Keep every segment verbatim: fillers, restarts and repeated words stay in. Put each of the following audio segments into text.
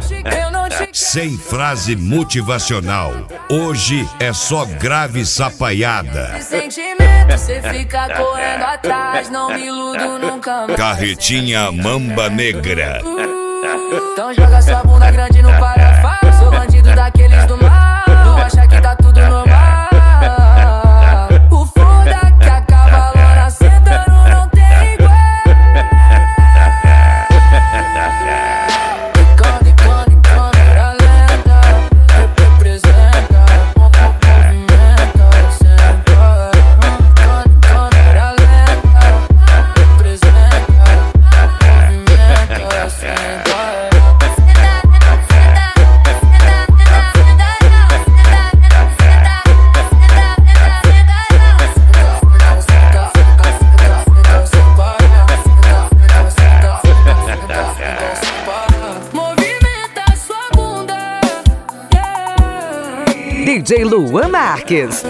Sem frase motivacional. Hoje é só grave sapaiada. Sentimento, cê fica correndo atrás, não me iludo nunca mais. Carretinha Mamba Negra. Então joga sua bunda grande no parafuso. Sou bandido daqueles do mal, não acha que tá tudo normal. O foda que a cavalona sentando não tem igual. Icone, icone, câmera lenta, representa, movimenta, senta. Icone, câmera lenta, representa, movimenta, senta. D J Luan Marques.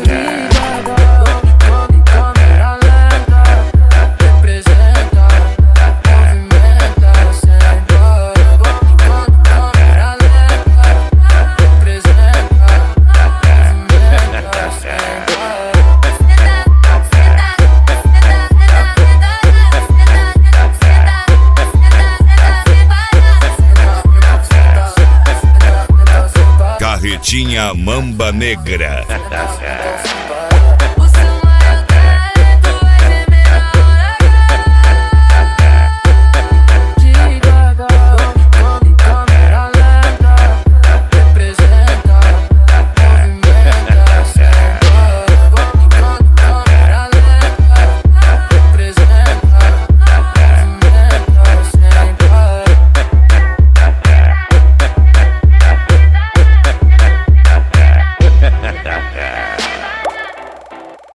Carretinha Mamba Negra.